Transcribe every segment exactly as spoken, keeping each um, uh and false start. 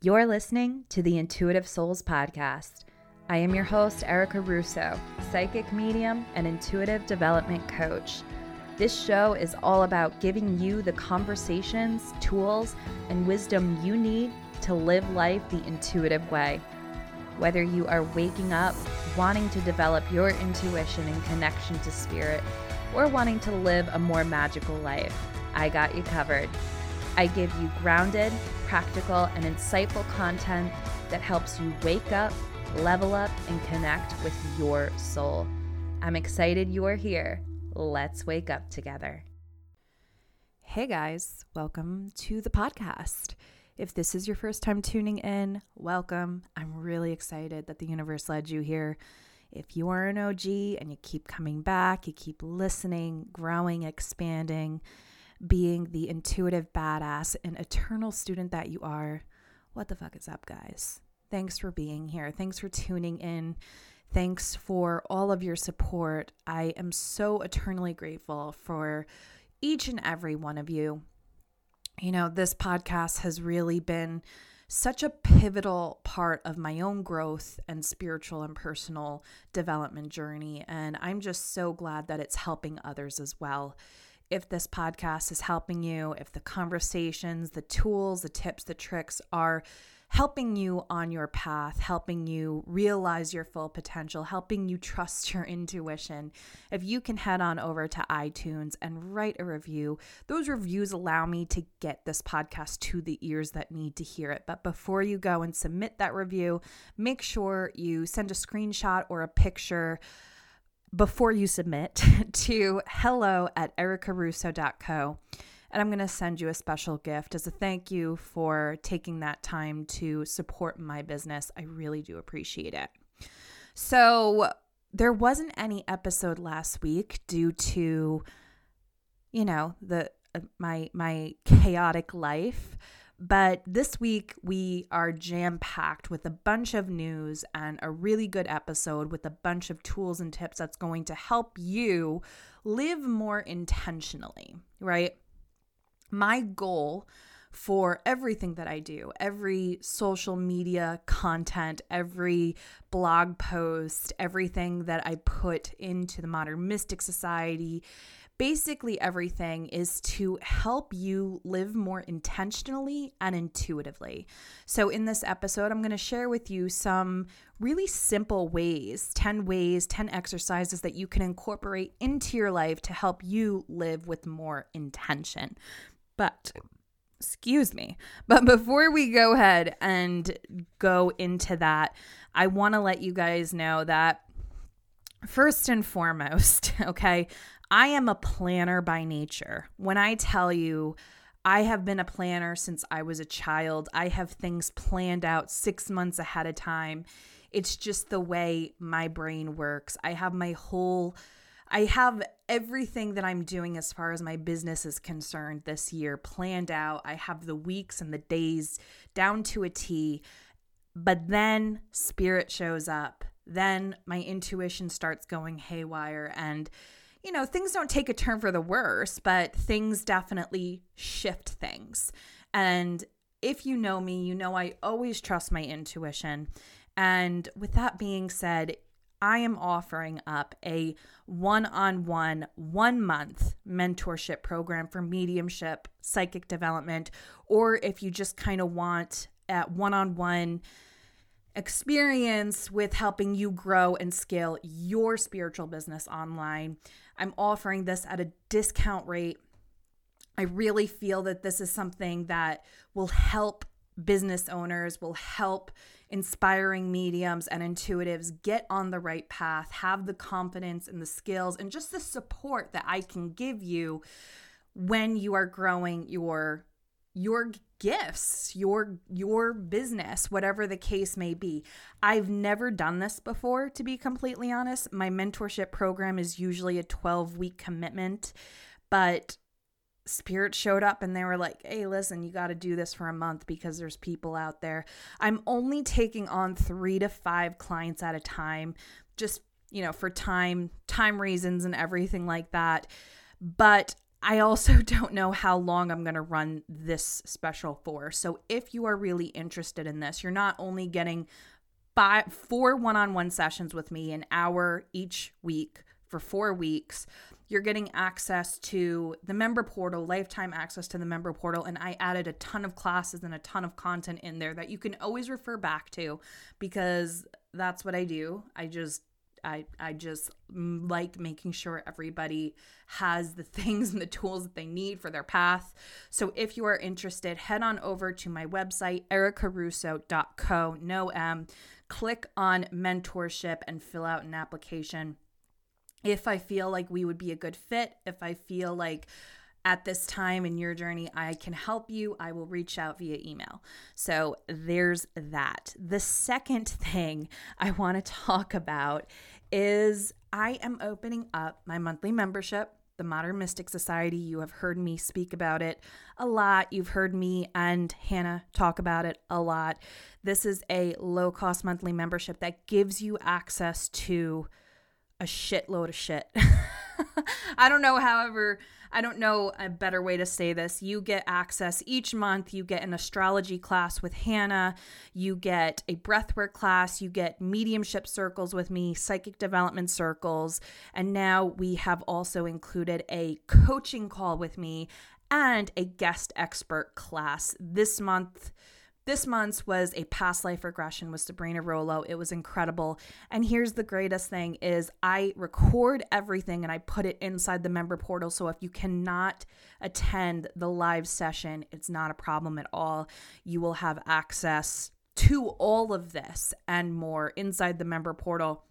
You're listening to the Intuitive Souls Podcast. I am your host, Erica Russo, psychic medium and intuitive development coach. This show is all about giving you the conversations, tools, and wisdom you need to live life the intuitive way. Whether you are waking up, wanting to develop your intuition and connection to spirit, or wanting to live a more magical life, I got you covered. I give you grounded, practical, and insightful content that helps you wake up, level up, and connect with your soul. I'm excited you're here. Let's wake up together. Hey guys, welcome to the podcast. If this is your first time tuning in, welcome. I'm really excited that the universe led you here. If you are an O G and you keep coming back, you keep listening, growing, expanding, being the intuitive badass and eternal student that you are, what the fuck is up, guys? Thanks for being here. Thanks for tuning in. Thanks for all of your support. I am so eternally grateful for each and every one of you. You know, this podcast has really been such a pivotal part of my own growth and spiritual and personal development journey. And I'm just so glad that it's helping others as well. If this podcast is helping you, if the conversations, the tools, the tips, the tricks are helping you on your path, helping you realize your full potential, helping you trust your intuition, if you can head on over to iTunes and write a review, those reviews allow me to get this podcast to the ears that need to hear it. But before you go and submit that review, make sure you send a screenshot or a picture before you submit to hello at erica russo dot co. And I'm going to send you a special gift as a thank you for taking that time to support my business. I really do appreciate it. So there wasn't any episode last week due to, you know, the uh, my my chaotic life. But this week we are jam-packed with a bunch of news and a really good episode with a bunch of tools and tips that's going to help you live more intentionally, right? My goal for everything that I do, every social media content, every blog post, everything that I put into the Modern Mystic Society, basically everything is to help you live more intentionally and intuitively. So in this episode, I'm going to share with you some really simple ways, ten ways, ten exercises that you can incorporate into your life to help you live with more intention. But, excuse me, but before we go ahead and go into that, I want to let you guys know that first and foremost, okay, I am a planner by nature. When I tell you I have been a planner since I was a child, I have things planned out six months ahead of time. It's just the way my brain works. I have my whole, I have everything that I'm doing as far as my business is concerned this year planned out. I have the weeks and the days down to a T, but then spirit shows up. Then my intuition starts going haywire and you know, things don't take a turn for the worse, but things definitely shift things. And if you know me, you know I always trust my intuition. And with that being said, I am offering up a one-on-one, one-month mentorship program for mediumship, psychic development, or if you just kind of want at one-on-one experience with helping you grow and scale your spiritual business online. I'm offering this at a discount rate. I really feel that this is something that will help business owners, will help inspiring mediums and intuitives get on the right path, have the confidence and the skills and just the support that I can give you when you are growing your your gifts, your your business, whatever the case may be. I've never done this before, to be completely honest. My mentorship program is usually a twelve-week commitment, but Spirit showed up and they were like, hey, listen, you got to do this for a month because there's people out there. I'm only taking on three to five clients at a time, just, you know, for time, time reasons and everything like that. But I also don't know how long I'm going to run this special for. So if you are really interested in this, you're not only getting five, four one-on-one sessions with me, an hour each week for four weeks. You're getting access to the member portal, lifetime access to the member portal. And I added a ton of classes and a ton of content in there that you can always refer back to, because that's what I do. I just I, I just like making sure everybody has the things and the tools that they need for their path. So if you are interested, head on over to my website, erica russo dot co, no M, click on mentorship and fill out an application. If I feel like we would be a good fit, if I feel like at this time in your journey I can help you, I will reach out via email. So there's that. The second thing I want to talk about is I am opening up my monthly membership, the Modern Mystic Society. You have heard me speak about it a lot. You've heard me and Hannah talk about it a lot. This is a low-cost monthly membership that gives you access to a shitload of shit. I don't know, however, I don't know a better way to say this. You get access each month. You get an astrology class with Hannah. You get a breathwork class. You get mediumship circles with me, psychic development circles. And now we have also included a coaching call with me and a guest expert class. This month, This month's was a past life regression with Sabrina Rollo. It was incredible. And here's the greatest thing is I record everything and I put it inside the member portal. So if you cannot attend the live session, it's not a problem at all. You will have access to all of this and more inside the member portal.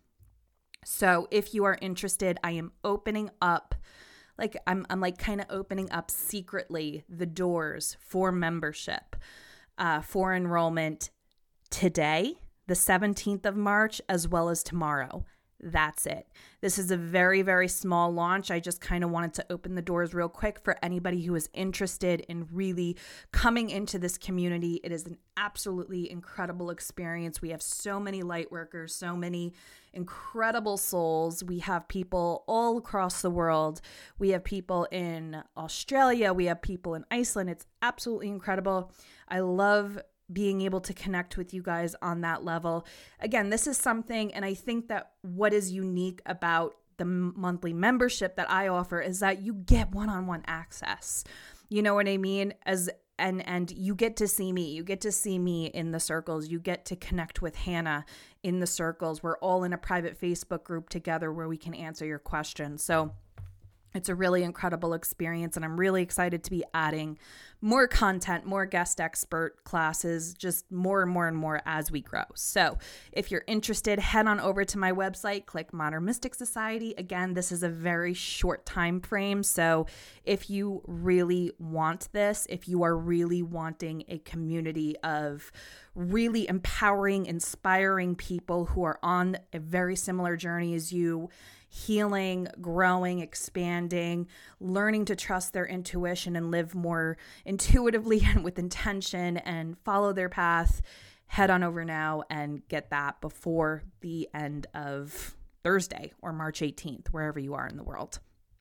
So if you are interested, I am opening up like I'm I'm like kind of opening up secretly the doors for membership. Uh, for enrollment today, the seventeenth of March, as well as tomorrow. That's it. This is a very, very small launch. I just kind of wanted to open the doors real quick for anybody who is interested in really coming into this community. It is an absolutely incredible experience. We have so many light workers, so many incredible souls. We have people all across the world. We have people in Australia. We have people in Iceland. It's absolutely incredible. I love being able to connect with you guys on that level. Again, this is something, and I think that what is unique about the monthly membership that I offer is that you get one-on-one access. You know what I mean? As and and you get to see me. You get to see me in the circles. You get to connect with Hannah in the circles. We're all in a private Facebook group together where we can answer your questions. So it's a really incredible experience, and I'm really excited to be adding more content, more guest expert classes, just more and more and more as we grow. So if you're interested, head on over to my website, click Modern Mystic Society. Again, this is a very short time frame. So if you really want this, if you are really wanting a community of really empowering, inspiring people who are on a very similar journey as you, healing, growing, expanding, learning to trust their intuition and live more intuitively and with intention and follow their path, head on over now and get that before the end of Thursday or March eighteenth, wherever you are in the world.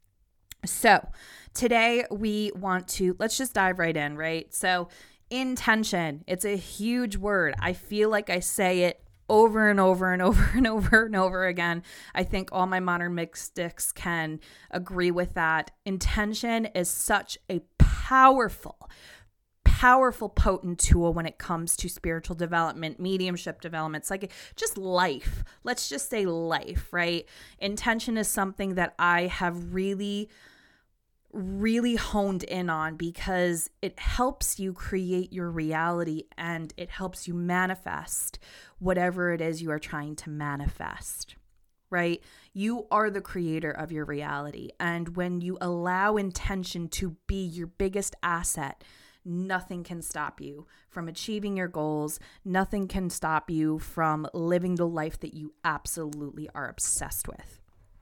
So today we want to, let's just dive right in, right? So intention, it's a huge word. I feel like I say it over and over and over and over and over again. I think all my modern mystics can agree with that. Intention is such a powerful, powerful, potent tool when it comes to spiritual development, mediumship development, it's like just life. Let's just say life, right? Intention is something that I have really really honed in on because it helps you create your reality and it helps you manifest whatever it is you are trying to manifest, right? You are the creator of your reality. And when you allow intention to be your biggest asset, nothing can stop you from achieving your goals. Nothing can stop you from living the life that you absolutely are obsessed with.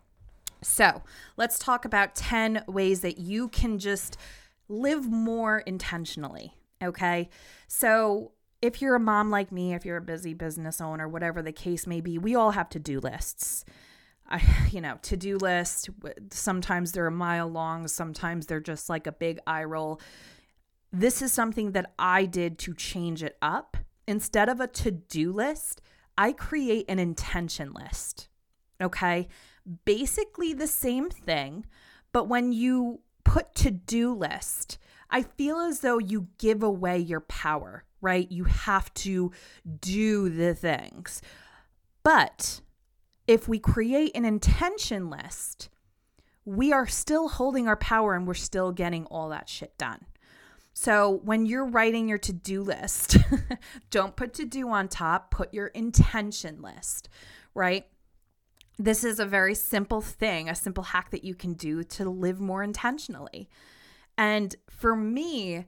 So let's talk about ten ways that you can just live more intentionally, okay? So if you're a mom like me, if you're a busy business owner, whatever the case may be, we all have to-do lists. I, you know, to-do list, sometimes they're a mile long, sometimes they're just like a big eye roll. This is something that I did to change it up. Instead of a to-do list, I create an intention list. Okay? Basically the same thing, but when you put to-do list, I feel as though you give away your power, right? You have to do the things. But if we create an intention list, we are still holding our power and we're still getting all that shit done. So when you're writing your to-do list, don't put to-do on top, put your intention list, right? This is a very simple thing, a simple hack that you can do to live more intentionally. And for me,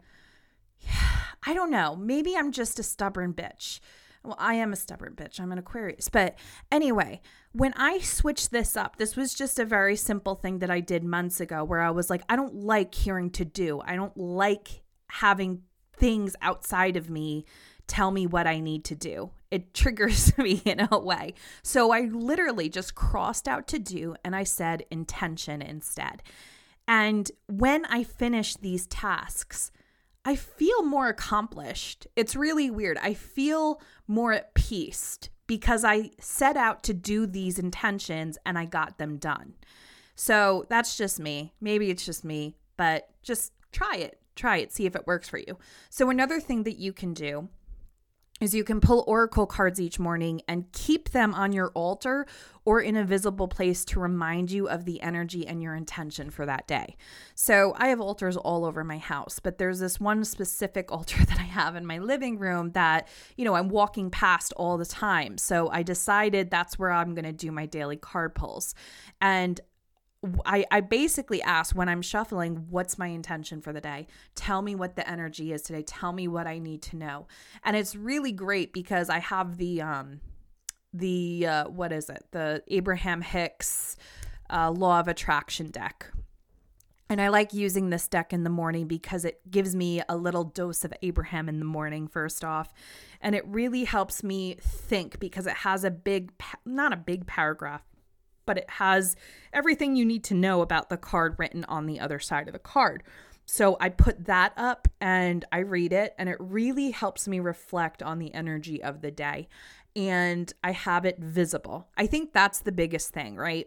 I don't know, maybe I'm just a stubborn bitch. Well, I am a stubborn bitch. I'm an Aquarius. But anyway, when I switched this up, this was just a very simple thing that I did months ago where I was like, I don't like hearing to do. I don't like having things outside of me tell me what I need to do. It triggers me in a way. So I literally just crossed out to do and I said intention instead. And when I finish these tasks, I feel more accomplished. It's really weird. I feel more at peace because I set out to do these intentions and I got them done. So that's just me. Maybe it's just me, but just try it. Try it. See if it works for you. So another thing that you can do is you can pull oracle cards each morning and keep them on your altar or in a visible place to remind you of the energy and your intention for that day. So I have altars all over my house, but there's this one specific altar that I have in my living room that, you know, I'm walking past all the time. So I decided that's where I'm going to do my daily card pulls. And I, I basically ask when I'm shuffling, what's my intention for the day? Tell me what the energy is today. Tell me what I need to know. And it's really great because I have the, um, the uh, what is it? The Abraham Hicks uh, Law of Attraction deck. And I like using this deck in the morning because it gives me a little dose of Abraham in the morning, first off. And it really helps me think because it has a big, not a big paragraph, but it has everything you need to know about the card written on the other side of the card. So I put that up and I read it, and it really helps me reflect on the energy of the day. And I have it visible. I think that's the biggest thing, right?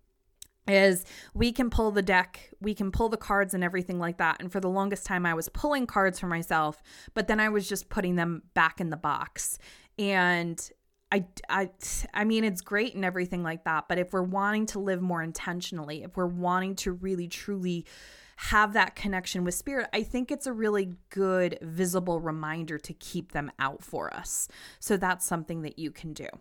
Is we can pull the deck, we can pull the cards and everything like that. And for the longest time, I was pulling cards for myself, but then I was just putting them back in the box. And I, I, I mean, it's great and everything like that. But if we're wanting to live more intentionally, if we're wanting to really, truly have that connection with spirit, I think it's a really good visible reminder to keep them out for us. So that's something that you can do.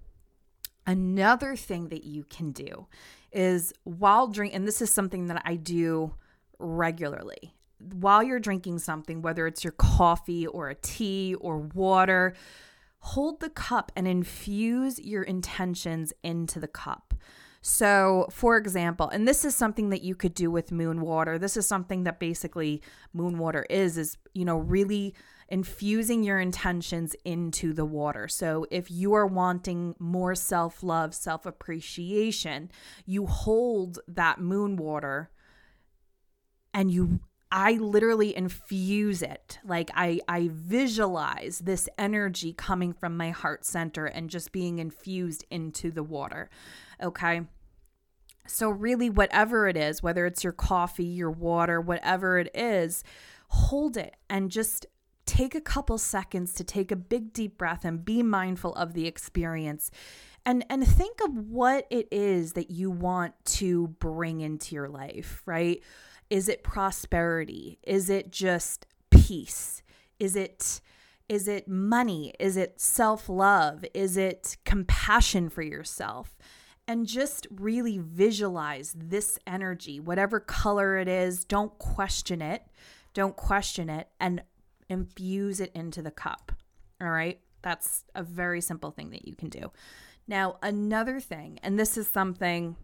Another thing that you can do is while drink, and this is something that I do regularly, while you're drinking something, whether it's your coffee or a tea or water, hold the cup and infuse your intentions into the cup. So, for example, and this is something that you could do with moon water. This is something that basically moon water is, is, you know, really infusing your intentions into the water. So if you are wanting more self-love, self-appreciation, you hold that moon water and you I literally infuse it. Like I, I visualize this energy coming from my heart center and just being infused into the water. Okay. So really whatever it is, whether it's your coffee, your water, whatever it is, hold it and just take a couple seconds to take a big deep breath and be mindful of the experience. And and think of what it is that you want to bring into your life, right? Is it prosperity? Is it just peace? Is it is it money? Is it self-love? Is it compassion for yourself? And just really visualize this energy, whatever color it is. Don't question it. Don't question it and infuse it into the cup. All right? That's a very simple thing that you can do. Now, another thing, and this is something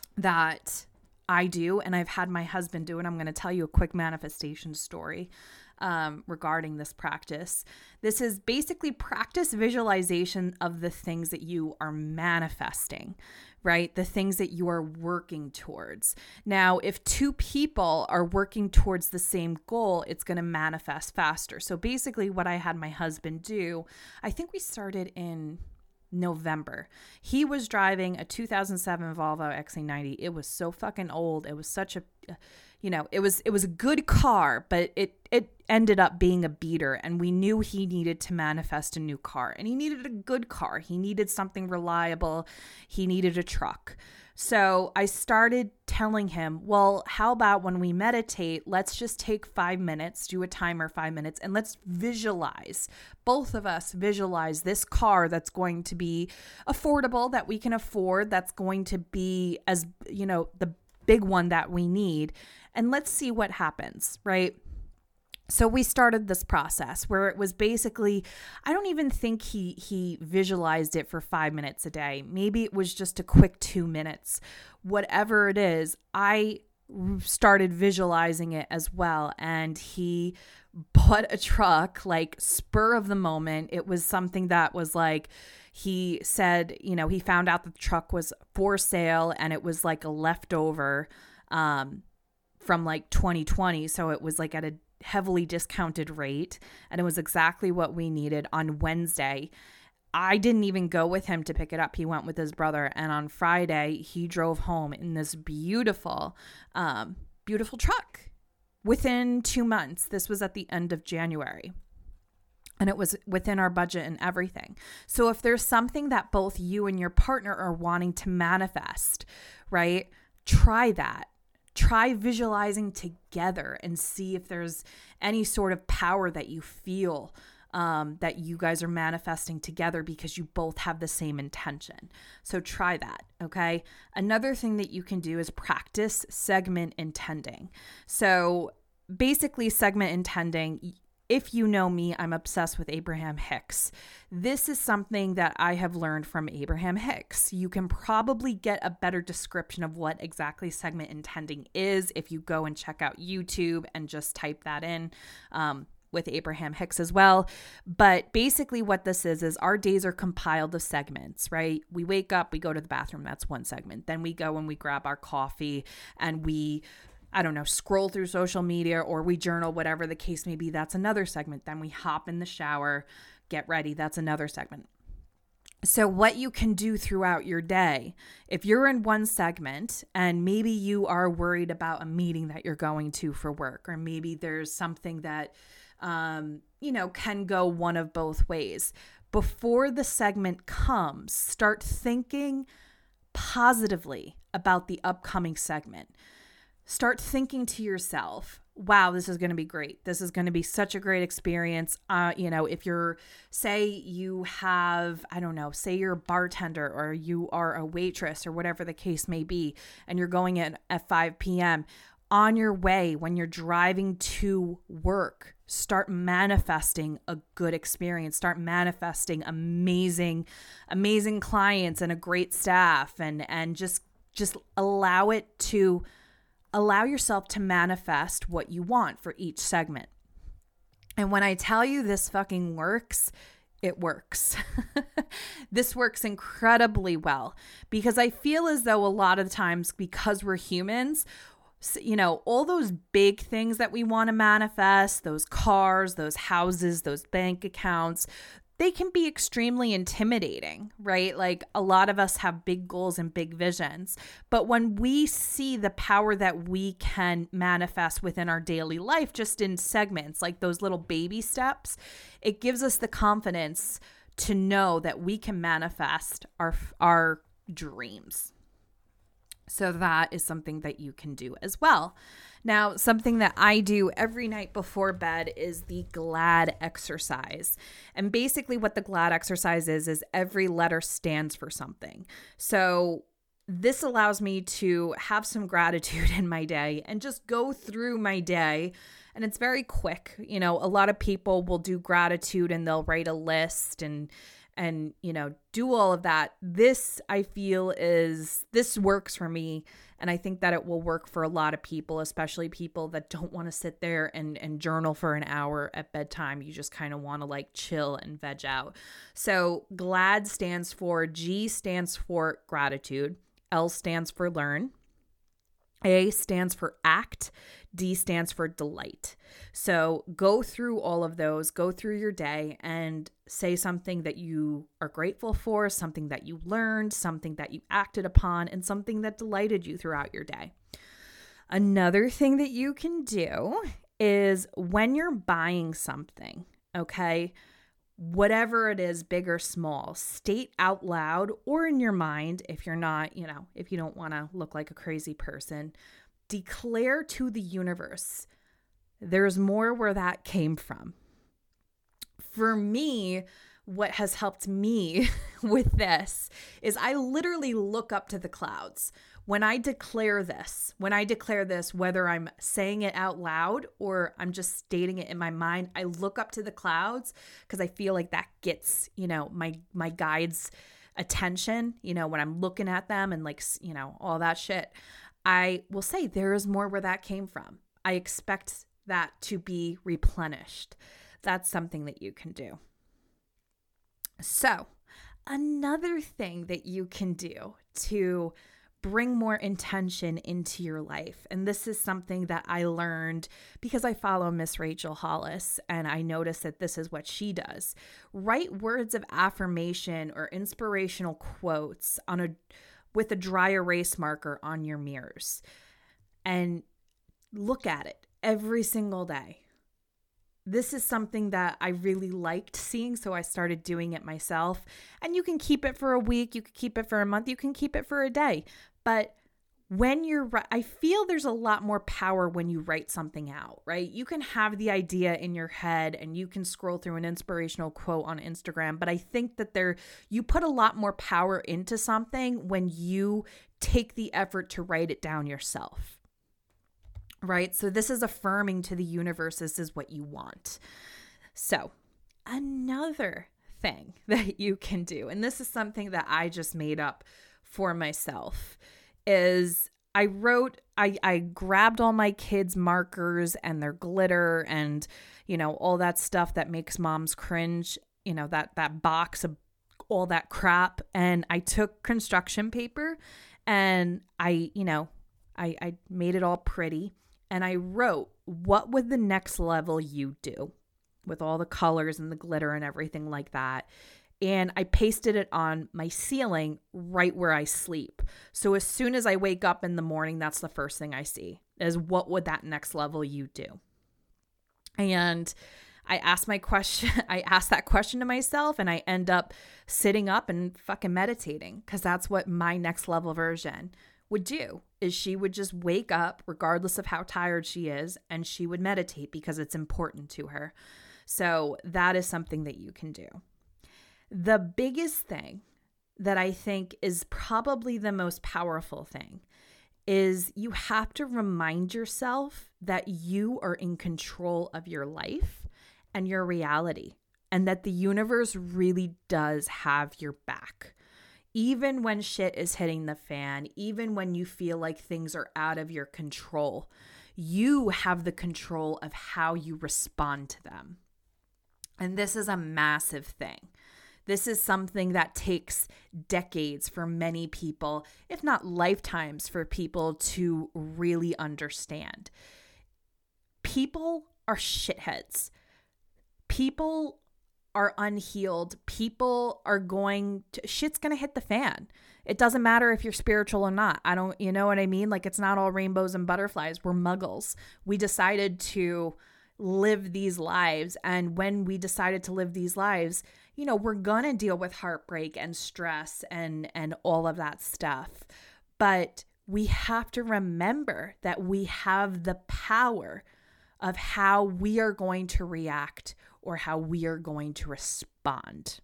that I do, and I've had my husband do, and I'm going to tell you a quick manifestation story. um, regarding this practice. This is basically practice visualization of the things that you are manifesting, right? The things that you are working towards. Now, if two people are working towards the same goal, it's going to manifest faster. So basically what I had my husband do, I think we started in November. He was driving a two thousand seven Volvo X C ninety. It was so fucking old. It was such a, you know, it was it was a good car, but it it ended up being a beater, and we knew he needed to manifest a new car, and he needed a good car. He needed something reliable. He needed a truck. So I started telling him, well, how about when we meditate, let's just take five minutes, do a timer five minutes, and let's visualize, both of us visualize this car that's going to be affordable, that we can afford, that's going to be, as you know, the big one that we need. And let's see what happens, right? So we started this process where it was basically, I don't even think he he visualized it for five minutes a day. Maybe it was just a quick two minutes. Whatever it is, I started visualizing it as well. And he bought a truck, like spur of the moment. It was something that was like, he said, you know, he found out that the truck was for sale and it was like a leftover um, from like twenty twenty. So it was like at a heavily discounted rate, and it was exactly what we needed. On Wednesday, I didn't even go with him to pick it up. He went with his brother, and on Friday he drove home in this beautiful um beautiful truck within two months. This was at the end of January, and it was within our budget and everything. So if there's something that both you and your partner are wanting to manifest, right, try that. Try visualizing together and see if there's any sort of power that you feel um, that you guys are manifesting together because you both have the same intention. So try that, okay? Another thing that you can do is practice segment intending. So basically segment intending, if you know me, I'm obsessed with Abraham Hicks. This is something that I have learned from Abraham Hicks. You can probably get a better description of what exactly segment intending is if you go and check out YouTube and just type that in um, with Abraham Hicks as well. But basically what this is, is our days are compiled of segments, right? We wake up, we go to the bathroom, that's one segment. Then we go and we grab our coffee and we I don't know, scroll through social media, or we journal, whatever the case may be. That's another segment. Then we hop in the shower, get ready. That's another segment. So what you can do throughout your day, if you're in one segment and maybe you are worried about a meeting that you're going to for work, or maybe there's something that, um, you know, can go one of both ways. Before the segment comes, start thinking positively about the upcoming segment. Start thinking to yourself, wow, this is going to be great. This is going to be such a great experience. Uh, you know, if you're, say you have, I don't know, say you're a bartender or you are a waitress or whatever the case may be, and you're going in at five p.m. on your way, when you're driving to work, start manifesting a good experience. Start manifesting amazing, amazing clients and a great staff, and, and just, just allow it to Allow yourself to manifest what you want for each segment. And when I tell you this fucking works, it works. This works incredibly well, because I feel as though a lot of the times, because we're humans, you know, all those big things that we want to manifest, those cars, those houses, those bank accounts, they can be extremely intimidating, right? Like, a lot of us have big goals and big visions, but when we see the power that we can manifest within our daily life, just in segments, like those little baby steps, it gives us the confidence to know that we can manifest our, our dreams. So that is something that you can do as well. Now, something that I do every night before bed is the GLAD exercise. And basically what the GLAD exercise is, is every letter stands for something. So this allows me to have some gratitude in my day and just go through my day. And it's very quick. You know, a lot of people will do gratitude and they'll write a list and and, you know, do all of that. This, I feel, is, this works for me. And I think that it will work for a lot of people, especially people that don't want to sit there and, and journal for an hour at bedtime. You just kind of want to like chill and veg out. So GLAD stands for, G stands for gratitude. L stands for learn. A stands for act. D stands for delight. So go through all of those, go through your day and say something that you are grateful for, something that you learned, something that you acted upon, and something that delighted you throughout your day. Another thing that you can do is when you're buying something, okay, whatever it is, big or small, state out loud or in your mind, if you're not, you know, if you don't want to look like a crazy person, declare to the universe, there's more where that came from. For me, what has helped me with this is I literally look up to the clouds. When I declare this, when I declare this, whether I'm saying it out loud or I'm just stating it in my mind, I look up to the clouds because I feel like that gets, you know, my, my guide's attention, you know, when I'm looking at them and like, you know, all that shit. I will say there is more where that came from. I expect that to be replenished. That's something that you can do. So another thing that you can do to bring more intention into your life, and this is something that I learned because I follow Miss Rachel Hollis, and I noticed that this is what she does. Write words of affirmation or inspirational quotes on a with a dry erase marker on your mirrors and look at it every single day. This is something that I really liked seeing, so I started doing it myself. And you can keep it for a week, you can keep it for a month, you can keep it for a day. But when you're, I feel there's a lot more power when you write something out, right? You can have the idea in your head and you can scroll through an inspirational quote on Instagram, but I think that there, you put a lot more power into something when you take the effort to write it down yourself, right? So this is affirming to the universe, this is what you want. So another thing that you can do, and this is something that I just made up for myself, is I wrote, I, I grabbed all my kids' markers and their glitter and, you know, all that stuff that makes moms cringe, you know, that, that box of all that crap. And I took construction paper and I, you know, I, I made it all pretty and I wrote, what would the next level you do with all the colors and the glitter and everything like that? And I pasted it on my ceiling right where I sleep. So as soon as I wake up in the morning, that's the first thing I see is what would that next level you do? And I asked my question, I asked that question to myself and I end up sitting up and fucking meditating because that's what my next level version would do is she would just wake up regardless of how tired she is and she would meditate because it's important to her. So that is something that you can do. The biggest thing that I think is probably the most powerful thing is you have to remind yourself that you are in control of your life and your reality, and that the universe really does have your back. Even when shit is hitting the fan, even when you feel like things are out of your control, you have the control of how you respond to them. And this is a massive thing. This is something that takes decades for many people, if not lifetimes for people to really understand. People are shitheads. People are unhealed. People are going to, shit's going to hit the fan. It doesn't matter if you're spiritual or not. I don't, you know what I mean? Like, it's not all rainbows and butterflies. We're muggles. We decided to live these lives. And when we decided to live these lives, you know, we're going to deal with heartbreak and stress and, and all of that stuff. But we have to remember that we have the power of how we are going to react or how we are going to respond.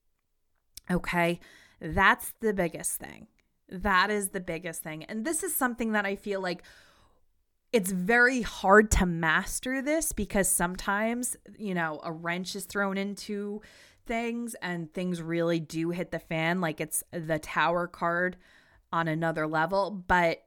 Okay? That's the biggest thing. That is the biggest thing. And this is something that I feel like it's very hard to master this because sometimes, you know, a wrench is thrown into things and things really do hit the fan, like it's the Tower card on another level, but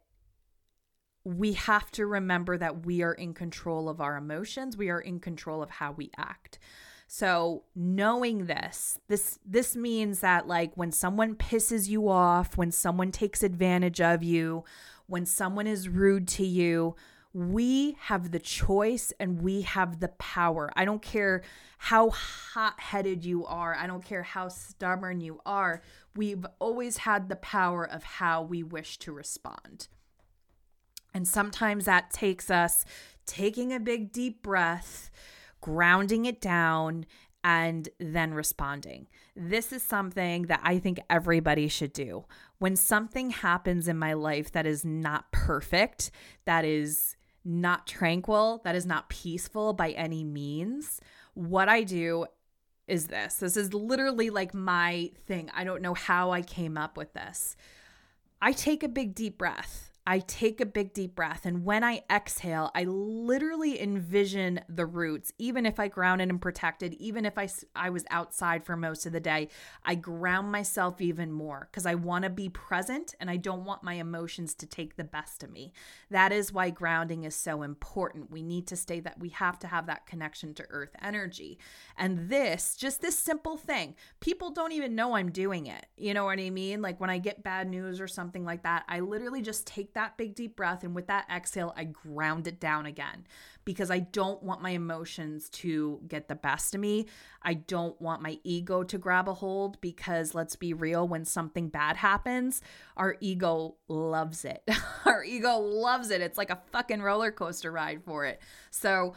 we have to remember that we are in control of our emotions. We are in control of how we act. So knowing this, this, this means that like when someone pisses you off, when someone takes advantage of you, when someone is rude to you, we have the choice and we have the power. I don't care how hot-headed you are. I don't care how stubborn you are. We've always had the power of how we wish to respond. And sometimes that takes us taking a big deep breath, grounding it down, and then responding. This is something that I think everybody should do. When something happens in my life that is not perfect, that is not tranquil, that is not peaceful by any means, what I do is this. This is literally like my thing. I don't know how I came up with this. I take a big deep breath. I take a big deep breath, and when I exhale, I literally envision the roots. Even if I grounded and protected, even if I, I was outside for most of the day, I ground myself even more because I want to be present and I don't want my emotions to take the best of me. That is why grounding is so important. We need to stay that we have to have that connection to earth energy. And this, just this simple thing, people don't even know I'm doing it. You know what I mean? Like when I get bad news or something like that, I literally just take that big deep breath, and with that exhale, I ground it down again because I don't want my emotions to get the best of me. I don't want my ego to grab a hold because let's be real, when something bad happens, our ego loves it. Our ego loves it. It's like a fucking roller coaster ride for it. So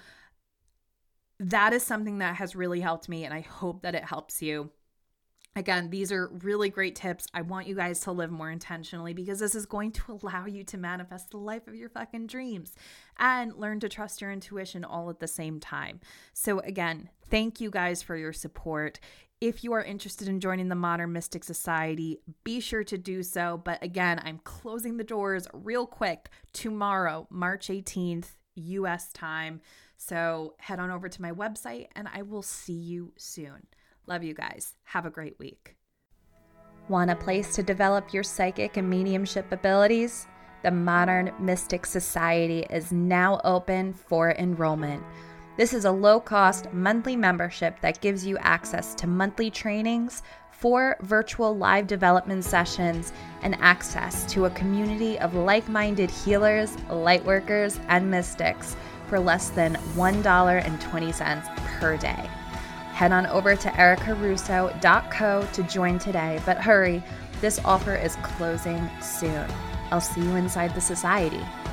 that is something that has really helped me, and I hope that it helps you. Again, these are really great tips. I want you guys to live more intentionally because this is going to allow you to manifest the life of your fucking dreams and learn to trust your intuition all at the same time. So again, thank you guys for your support. If you are interested in joining the Modern Mystic Society, be sure to do so. But again, I'm closing the doors real quick tomorrow, March eighteenth, U S time. So head on over to my website and I will see you soon. Love you guys. Have a great week. Want a place to develop your psychic and mediumship abilities? The Modern Mystic Society is now open for enrollment. This is a low-cost monthly membership that gives you access to monthly trainings, four virtual live development sessions, and access to a community of like-minded healers, lightworkers, and mystics for less than one dollar and twenty cents per day. Head on over to erica russo dot co to join today, but hurry, this offer is closing soon. I'll see you inside the society.